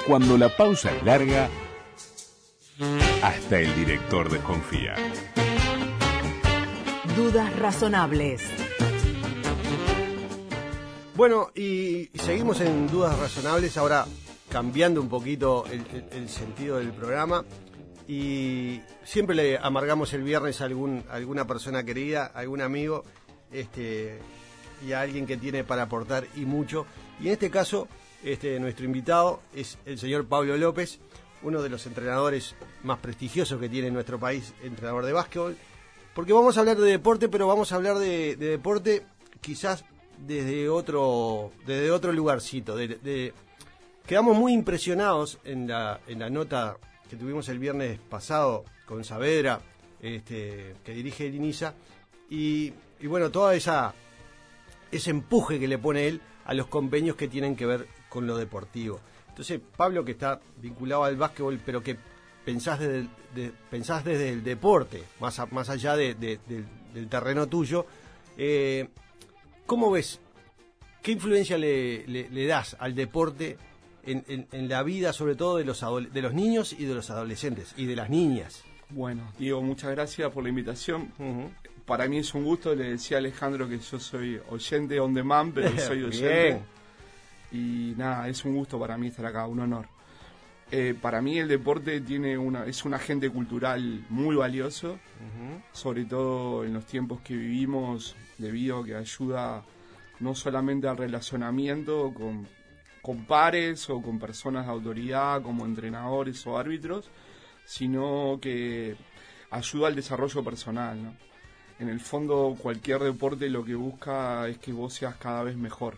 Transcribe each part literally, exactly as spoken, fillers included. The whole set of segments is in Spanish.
Cuando la pausa es larga, hasta el director desconfía. Dudas razonables. Bueno, y seguimos en Dudas Razonables, ahora cambiando un poquito el, el, el sentido del programa. Y siempre le amargamos el viernes a algún, a alguna persona querida, a algún amigo, este, y a alguien que tiene para aportar y mucho. Y en este caso, este, nuestro invitado es el señor Pablo López, uno de los entrenadores más prestigiosos que tiene nuestro país, entrenador de básquetbol. Porque vamos a hablar de deporte, pero vamos a hablar de, de deporte quizás desde otro, desde otro lugarcito. De, de, quedamos muy impresionados en la, en la nota que tuvimos el viernes pasado con Saavedra, este, que dirige el INISA, y, y bueno, toda esa ese empuje que le pone él a los convenios que tienen que ver con lo deportivo. Entonces, Pablo, que está vinculado al básquetbol, pero que pensás desde el, de, pensás desde el deporte, más, a, más allá de, de, de, del terreno tuyo, eh, ¿cómo ves? ¿Qué influencia le, le, le das al deporte En, en, en la vida, sobre todo de los de los niños y de los adolescentes y de las niñas? Bueno, Diego, muchas gracias por la invitación. Uh-huh. Para mí es un gusto. Le decía a Alejandro que yo soy oyente on demand, pero soy oyente. Y nada, es un gusto para mí estar acá, un honor. Eh, para mí el deporte tiene una es un agente cultural muy valioso, uh-huh. sobre todo en los tiempos que vivimos, debido a que ayuda no solamente al relacionamiento con con pares o con personas de autoridad como entrenadores o árbitros, sino que ayuda al desarrollo personal, ¿no? En el fondo, cualquier deporte lo que busca es que vos seas cada vez mejor.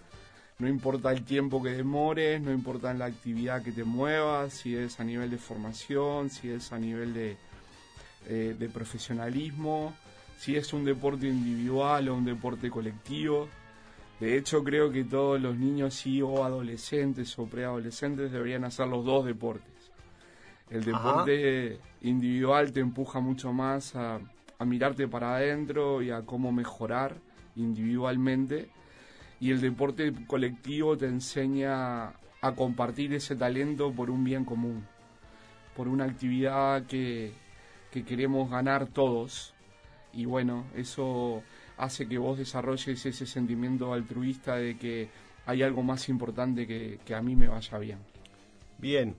No importa el tiempo que demores, no importa la actividad que te muevas, si es a nivel de formación, si es a nivel de, eh, de profesionalismo, si es un deporte individual o un deporte colectivo. De hecho, creo que todos los niños y o adolescentes o preadolescentes deberían hacer los dos deportes. El deporte Ajá. individual te empuja mucho más a, a mirarte para adentro y a cómo mejorar individualmente. Y el deporte colectivo te enseña a compartir ese talento por un bien común, por una actividad que, que queremos ganar todos. Y bueno, eso hace que vos desarrolles ese sentimiento altruista de que hay algo más importante que, que a mí me vaya bien. Bien.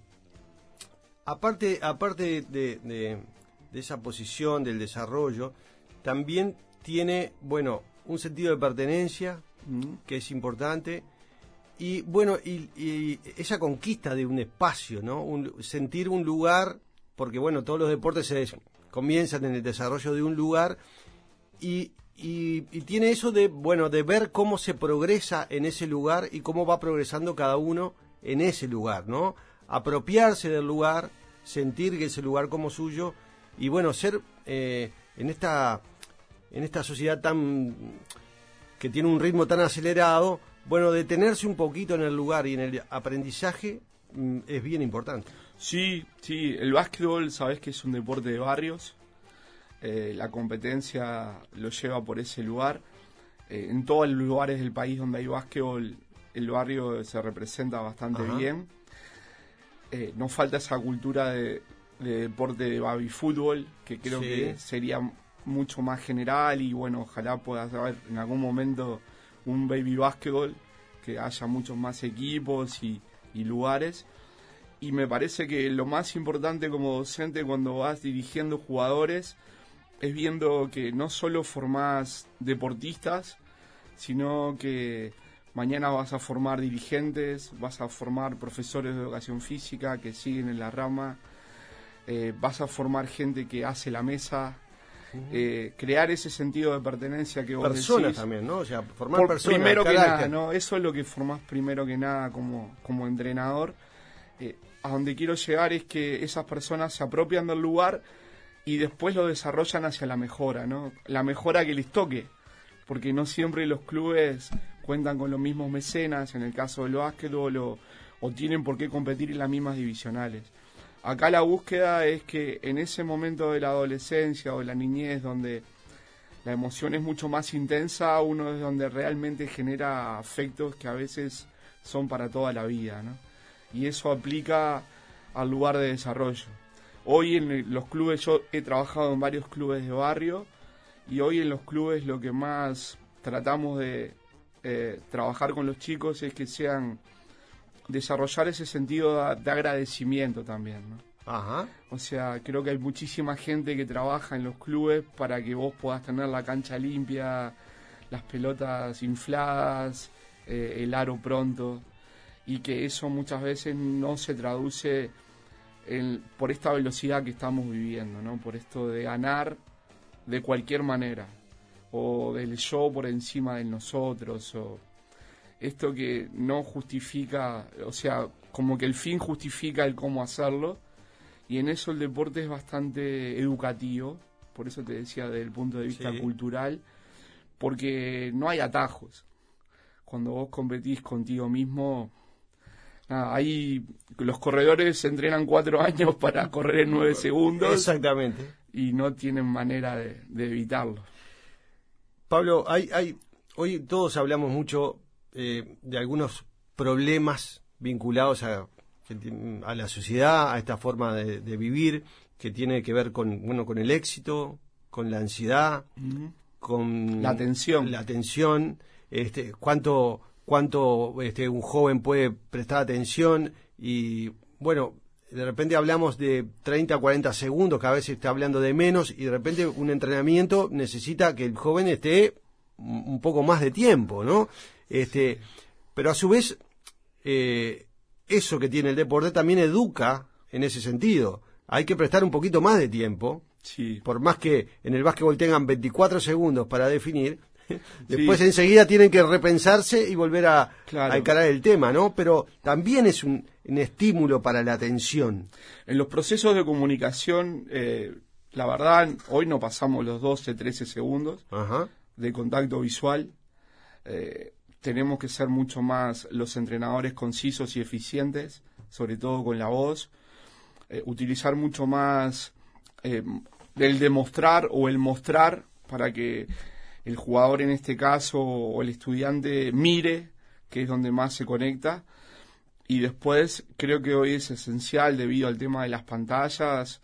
Aparte, aparte de, de, de esa posición, del desarrollo, también tiene, bueno, un sentido de pertenencia, mm. que es importante, y bueno, y, y esa conquista de un espacio, ¿no? Un, sentir un lugar, porque bueno, todos los deportes se des, comienzan en el desarrollo de un lugar, y Y, y tiene eso de, bueno, de ver cómo se progresa en ese lugar y cómo va progresando cada uno en ese lugar, ¿no? Apropiarse del lugar, sentir que ese lugar como suyo y, bueno, ser eh, en esta en esta sociedad tan que tiene un ritmo tan acelerado, bueno, detenerse un poquito en el lugar y en el aprendizaje mm, es bien importante. Sí, sí, el básquetbol, sabes que es un deporte de barrios. Eh, la competencia lo lleva por ese lugar. Eh, en todos los lugares del país donde hay básquetbol, el barrio se representa bastante Ajá. bien. Eh, nos falta esa cultura de, de deporte de baby fútbol, que creo sí. que sería mucho más general y bueno, ojalá pueda haber en algún momento un baby básquetbol, que haya muchos más equipos y, y lugares. Y me parece que lo más importante como docente cuando vas dirigiendo jugadores es viendo que no solo formás deportistas, sino que mañana vas a formar dirigentes, vas a formar profesores de educación física que siguen en la rama, eh, vas a formar gente que hace la mesa, uh-huh. eh, crear ese sentido de pertenencia que vos personas decís. También, ¿no? O sea, formar Por, personas. Primero que nada, ¿no? Eso es lo que formás primero que nada como, como entrenador. Eh, a donde quiero llegar es que esas personas se apropian del lugar y después lo desarrollan hacia la mejora, ¿no? La mejora que les toque, porque no siempre los clubes cuentan con los mismos mecenas, en el caso del básquetbol, o, o tienen por qué competir en las mismas divisionales. Acá la búsqueda es que en ese momento de la adolescencia o de la niñez, donde la emoción es mucho más intensa, uno es donde realmente genera afectos que a veces son para toda la vida, ¿no? y eso aplica al lugar de desarrollo. Hoy en los clubes, yo he trabajado en varios clubes de barrio, y hoy en los clubes lo que más tratamos de eh, trabajar con los chicos es que sean, desarrollar ese sentido de, de agradecimiento también, ¿no? Ajá. O sea, creo que hay muchísima gente que trabaja en los clubes para que vos puedas tener la cancha limpia, las pelotas infladas, eh, el aro pronto, y que eso muchas veces no se traduce en, por esta velocidad que estamos viviendo, ¿no? Por esto de ganar de cualquier manera, o del yo por encima de nosotros, o esto que no justifica, o sea, como que el fin justifica el cómo hacerlo, y en eso el deporte es bastante educativo, por eso te decía desde el punto de vista sí. cultural, porque no hay atajos. Cuando vos competís contigo mismo, nada, ahí los corredores se entrenan cuatro años para correr en nueve segundos. Exactamente. Y no tienen manera de, de evitarlo. Pablo, hay, hay, hoy todos hablamos mucho eh, de algunos problemas vinculados a, a la sociedad, a esta forma de, de vivir, que tiene que ver con, bueno, con el éxito, con la ansiedad, uh-huh. con la tensión, la tensión, este, cuánto, cuánto este, un joven puede prestar atención y bueno. De repente hablamos de treinta, cuarenta segundos, que a veces está hablando de menos, y de repente un entrenamiento necesita que el joven esté un poco más de tiempo, ¿no? Este, pero a su vez, eh, eso que tiene el deporte también educa en ese sentido. Hay que prestar un poquito más de tiempo, sí. por más que en el básquetbol tengan veinticuatro segundos para definir, después sí. enseguida tienen que repensarse y volver a, claro. a encarar el tema, ¿no? Pero también es un, un estímulo para la atención. En los procesos de comunicación, eh, la verdad, hoy no pasamos los doce, trece segundos Ajá. de contacto visual. Eh, tenemos que ser mucho más los entrenadores concisos y eficientes, sobre todo con la voz. Eh, utilizar mucho más eh, el demostrar o el mostrar para que el jugador en este caso o el estudiante mire, que es donde más se conecta. Y después creo que hoy es esencial, debido al tema de las pantallas,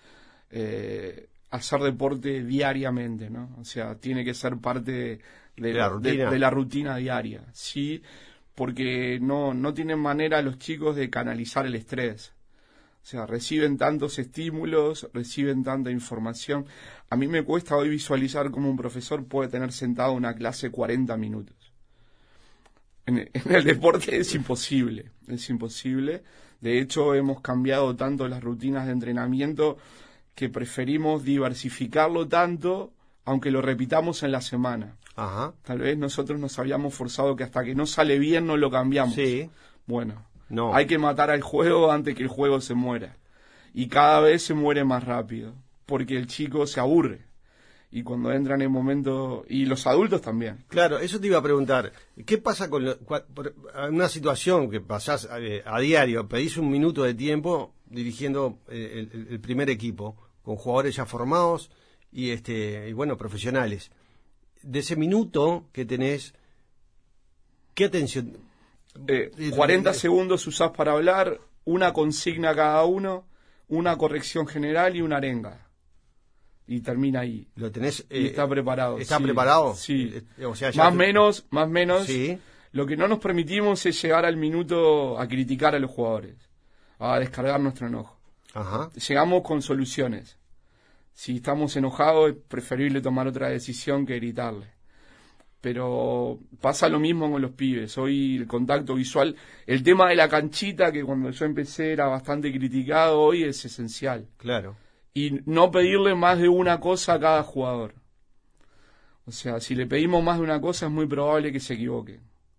eh, hacer deporte diariamente, ¿no? O sea, tiene que ser parte de, de, la, rutina. de, de la rutina diaria, sí, porque no, no tienen manera los chicos de canalizar el estrés. O sea, reciben tantos estímulos, reciben tanta información. A mí me cuesta hoy visualizar cómo un profesor puede tener sentado una clase cuarenta minutos. En el, en el deporte es imposible, es imposible. De hecho, hemos cambiado tanto las rutinas de entrenamiento que preferimos diversificarlo tanto, aunque lo repitamos en la semana. Ajá. Tal vez nosotros nos habíamos forzado que hasta que no sale bien no lo cambiamos. Sí. Bueno. No. Hay que matar al juego antes que el juego se muera. Y cada vez se muere más rápido, porque el chico se aburre. Y cuando entran en momento... Y los adultos también. Claro, eso te iba a preguntar. ¿Qué pasa con lo, cua, por, una situación que pasás a, a diario? Pedís un minuto de tiempo dirigiendo el, el, el primer equipo, con jugadores ya formados y, este, y bueno, profesionales. De ese minuto que tenés, ¿qué atención...? Eh, cuarenta segundos usás para hablar, una consigna cada uno, una corrección general y una arenga. Y termina ahí. Lo tenés. Eh, y está preparado. ¿Está sí, preparado? Sí. Eh, o sea, ya más te... menos, más menos. Sí. Lo que no nos permitimos es llegar al minuto a criticar a los jugadores, a descargar nuestro enojo. Ajá. Llegamos con soluciones. Si estamos enojados, es preferible tomar otra decisión que gritarle. Pero pasa lo mismo con los pibes. Hoy el contacto visual, el tema de la canchita, que cuando yo empecé era bastante criticado, hoy es esencial. Claro. Y no pedirle más de una cosa a cada jugador. O sea, si le pedimos más de una cosa es muy probable que se equivoque.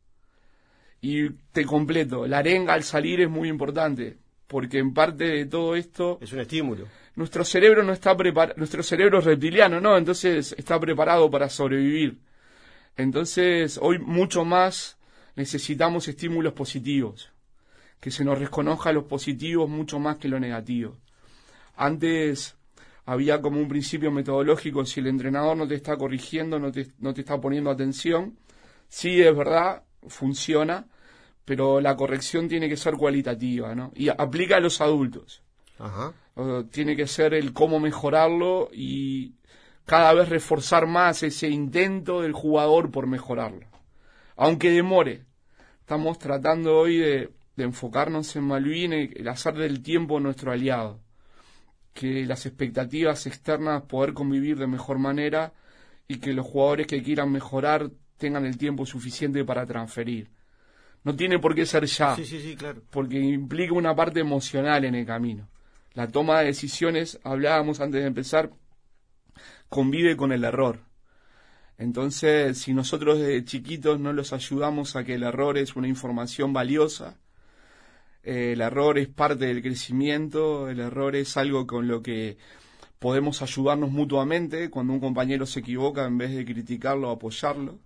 Y te completo, la arenga al salir es muy importante, porque en parte de todo esto... Es un estímulo. Nuestro cerebro no está preparado, nuestro cerebro es reptiliano, ¿no? Entonces está preparado para sobrevivir. Entonces, hoy mucho más necesitamos estímulos positivos, que se nos reconozca los positivos mucho más que lo negativo. Antes había como un principio metodológico: si el entrenador no te está corrigiendo, no te, no te está poniendo atención, sí, es verdad, funciona, pero la corrección tiene que ser cualitativa, ¿no? Y aplica a los adultos. Ajá. Uh, tiene que ser el cómo mejorarlo y cada vez reforzar más ese intento del jugador por mejorarlo. Aunque demore, estamos tratando hoy de, de enfocarnos en Malvinas, el hacer del tiempo nuestro aliado. Que las expectativas externas poder convivir de mejor manera y que los jugadores que quieran mejorar tengan el tiempo suficiente para transferir. No tiene por qué ser ya, sí, sí, sí, claro. Porque implica una parte emocional en el camino. La toma de decisiones, hablábamos antes de empezar, convive con el error. Entonces, si nosotros desde chiquitos no los ayudamos a que el error es una información valiosa, eh, el error es parte del crecimiento, el error es algo con lo que podemos ayudarnos mutuamente. Cuando un compañero se equivoca, en vez de criticarlo, apoyarlo,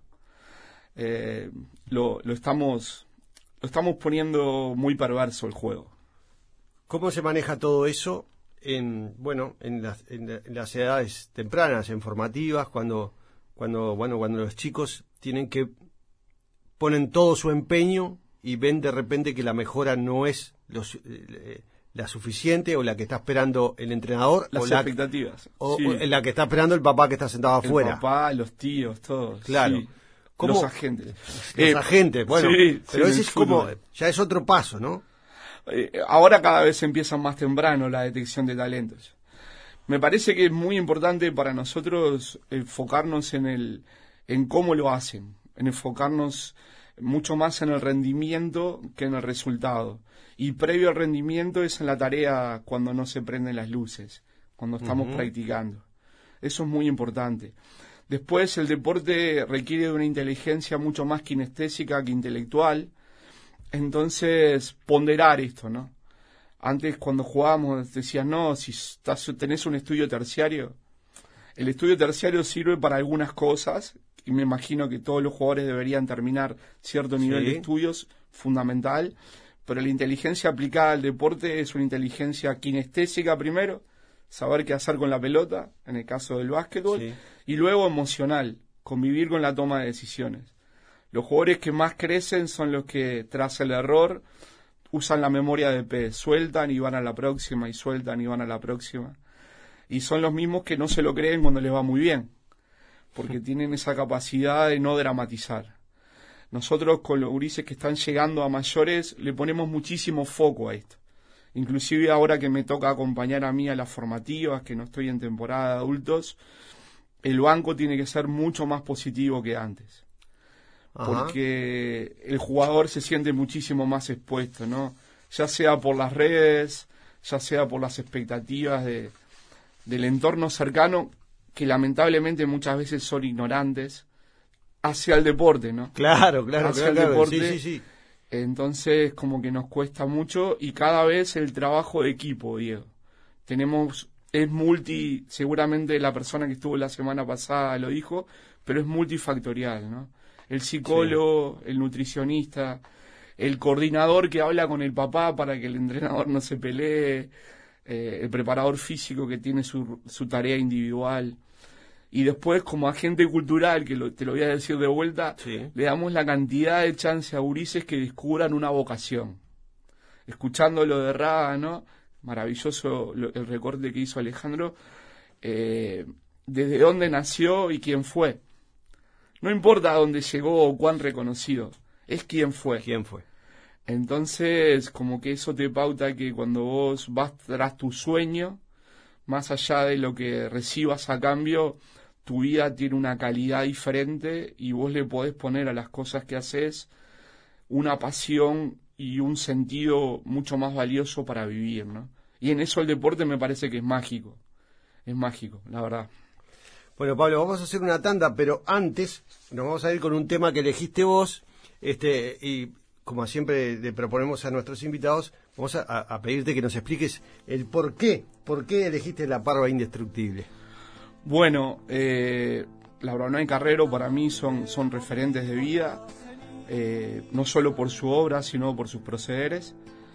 eh, lo, lo estamos, lo estamos poniendo muy perverso el juego. ¿Cómo se maneja todo eso en, bueno, en las, en, en las edades tempranas, en formativas, cuando, cuando, bueno, cuando los chicos tienen que ponen todo su empeño y ven de repente que la mejora no es los, eh, la suficiente o la que está esperando el entrenador las o la, expectativas o, sí. o la que está esperando el papá que está sentado afuera? El papá, los tíos, todos. Claro. Sí. ¿Cómo? Los agentes. Los eh, agentes, bueno, sí, pero sí, ese es como, fútbol. ya es otro paso, ¿no? Eh, ahora cada vez empieza más temprano la detección de talentos. Me parece que es muy importante para nosotros enfocarnos en el, en cómo lo hacen, en enfocarnos mucho más en el rendimiento que en el resultado. Y previo al rendimiento es en la tarea cuando no se prenden las luces, cuando estamos uh-huh. practicando. Eso es muy importante. Después, el deporte requiere de una inteligencia mucho más kinestésica que intelectual. Entonces, ponderar esto, ¿no? Antes, cuando jugábamos, decías, no, si estás, tenés un estudio terciario, el estudio terciario sirve para algunas cosas, y me imagino que todos los jugadores deberían terminar cierto nivel sí. de estudios, fundamental, pero la inteligencia aplicada al deporte es una inteligencia kinestésica primero, saber qué hacer con la pelota, en el caso del básquetbol, sí. y luego emocional, convivir con la toma de decisiones. Los jugadores que más crecen son los que, tras el error, usan la memoria de pez, sueltan y van a la próxima, y sueltan y van a la próxima. Y son los mismos que no se lo creen cuando les va muy bien, porque tienen esa capacidad de no dramatizar. Nosotros, con los gurises que están llegando a mayores, le ponemos muchísimo foco a esto. Inclusive ahora que me toca acompañar a mí a las formativas, que no estoy en temporada de adultos, el banco tiene que ser mucho más positivo que antes. Ajá. Porque el jugador se siente muchísimo más expuesto, ¿no? Ya sea por las redes, ya sea por las expectativas de, del entorno cercano, que lamentablemente muchas veces son ignorantes, hacia el deporte, ¿no? Claro, claro, hacia claro, el deporte. Sí, sí, sí. Entonces, como que nos cuesta mucho y cada vez el trabajo de equipo, Diego. Tenemos, es multi, seguramente la persona que estuvo la semana pasada lo dijo, pero es multifactorial, ¿no? El psicólogo, sí. el nutricionista, el coordinador que habla con el papá para que el entrenador no se pelee, eh, el preparador físico que tiene su, su tarea individual. Y después, como agente cultural, que lo, te lo voy a decir de vuelta, sí. le damos la cantidad de chance a gurises que descubran una vocación. Escuchando lo de Raga, ¿no? Maravilloso lo, el recorte que hizo Alejandro, eh, desde dónde nació y quién fue. No importa dónde llegó o cuán reconocido, es quién fue. ¿Quién fue? Entonces, como que eso te pauta que cuando vos vas tras tu sueño, más allá de lo que recibas a cambio, tu vida tiene una calidad diferente y vos le podés poner a las cosas que haces una pasión y un sentido mucho más valioso para vivir, ¿no? Y en eso el deporte me parece que es mágico, es mágico, la verdad. Bueno, Pablo, vamos a hacer una tanda, pero antes nos vamos a ir con un tema que elegiste vos, este y como siempre le proponemos a nuestros invitados, vamos a, a pedirte que nos expliques el por qué, por qué elegiste La Parva Indestructible. Bueno, eh, la Braunay Carrero para mí son, son referentes de vida, eh, no solo por su obra, sino por sus procederes.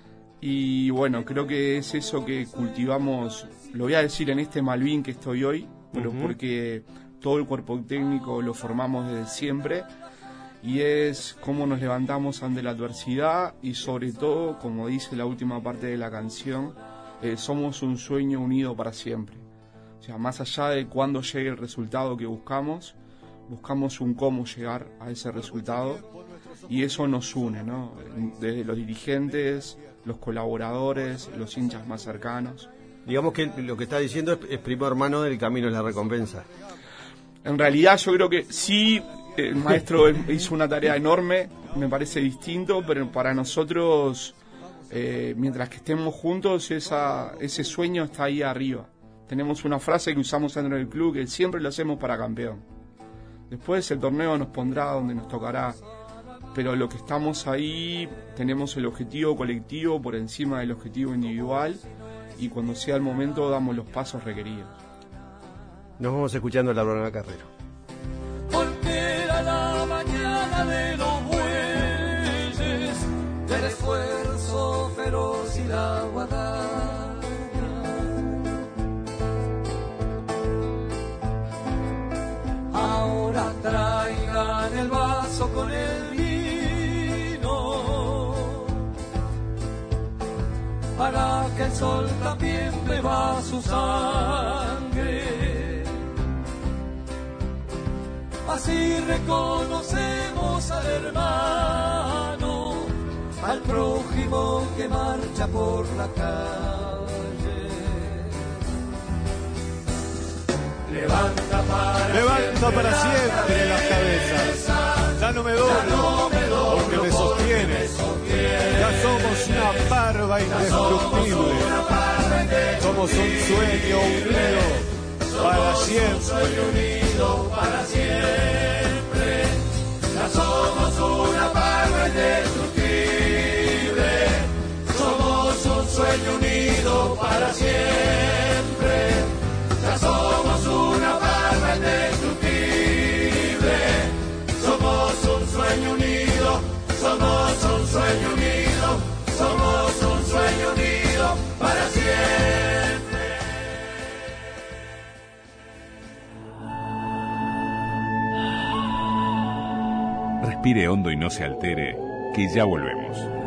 Y bueno, creo que es eso que cultivamos, lo voy a decir en este Malvin que estoy hoy, pero uh-huh. porque todo el cuerpo técnico lo formamos desde siempre y es cómo nos levantamos ante la adversidad y sobre todo, como dice la última parte de la canción, eh, somos un sueño unido para siempre. O sea, más allá de cuándo llegue el resultado que buscamos, buscamos un cómo llegar a ese resultado y eso nos une, ¿no? Desde los dirigentes, los colaboradores, los hinchas más cercanos. Digamos que lo que está diciendo es, es primo hermano del camino es la recompensa. En realidad yo creo que sí, el maestro hizo una tarea enorme, me parece distinto, pero para nosotros, eh, mientras que estemos juntos, esa, ese sueño está ahí arriba. Tenemos una frase que usamos dentro del club, que siempre lo hacemos para campeón. Después el torneo nos pondrá donde nos tocará, pero lo que estamos ahí, tenemos el objetivo colectivo por encima del objetivo individual, y cuando sea el momento damos los pasos requeridos. Nos vamos escuchando la Brona Carrero. Porque era la mañana de los bueyes, del esfuerzo feroz y la guadaña. Ahora traigan el vaso con el vino, para que el sol también beba su sangre. Así reconocemos al hermano, al prójimo que marcha por la calle. Levanta para, Levanta para siempre las cabezas. Ya no me doblo, porque me sostiene. Ya somos una parva indestructible. Somos un sueño unido para siempre. Para siempre, ya somos una parva indestructible, somos un sueño unido para siempre, ya somos una parva indestructible, somos un sueño unido, somos un sueño unido, somos un sueño unido para siempre. Respire hondo y no se altere, que ya volvemos.